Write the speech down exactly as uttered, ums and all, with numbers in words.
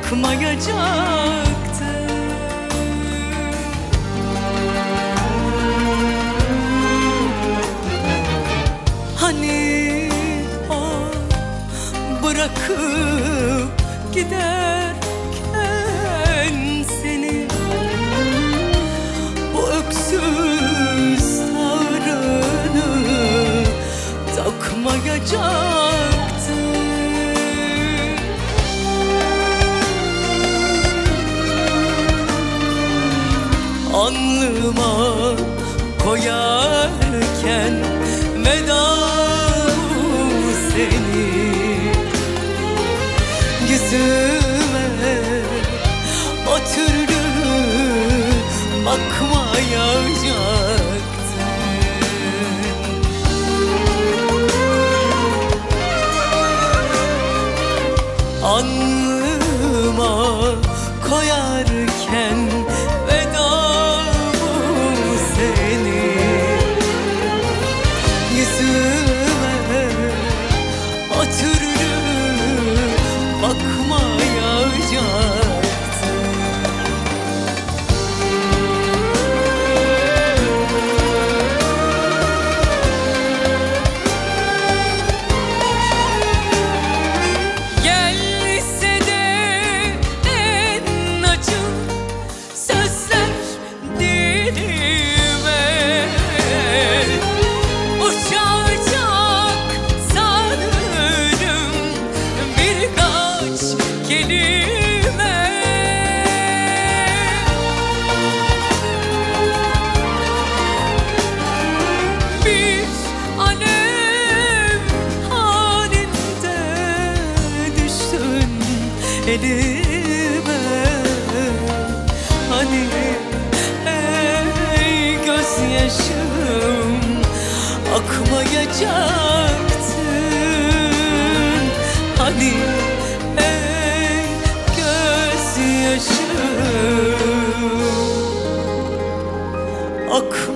akmayacaktı. Hani o bırakıp giderken seni bu öksüz sarını takmayacaktı. Alnıma koyarken veda seni yüzüme o türlü bakmayacaktın. Alnıma koyarken veda seni yüzüme o türlü bakmayacaktı. Gelse de en acı sözler dilime uçacak sanırım birkaç kelime. Bir alev halinde düştün elime. Hani ey gözyaşım akmayacaktın. Hani ey gözyaşım ak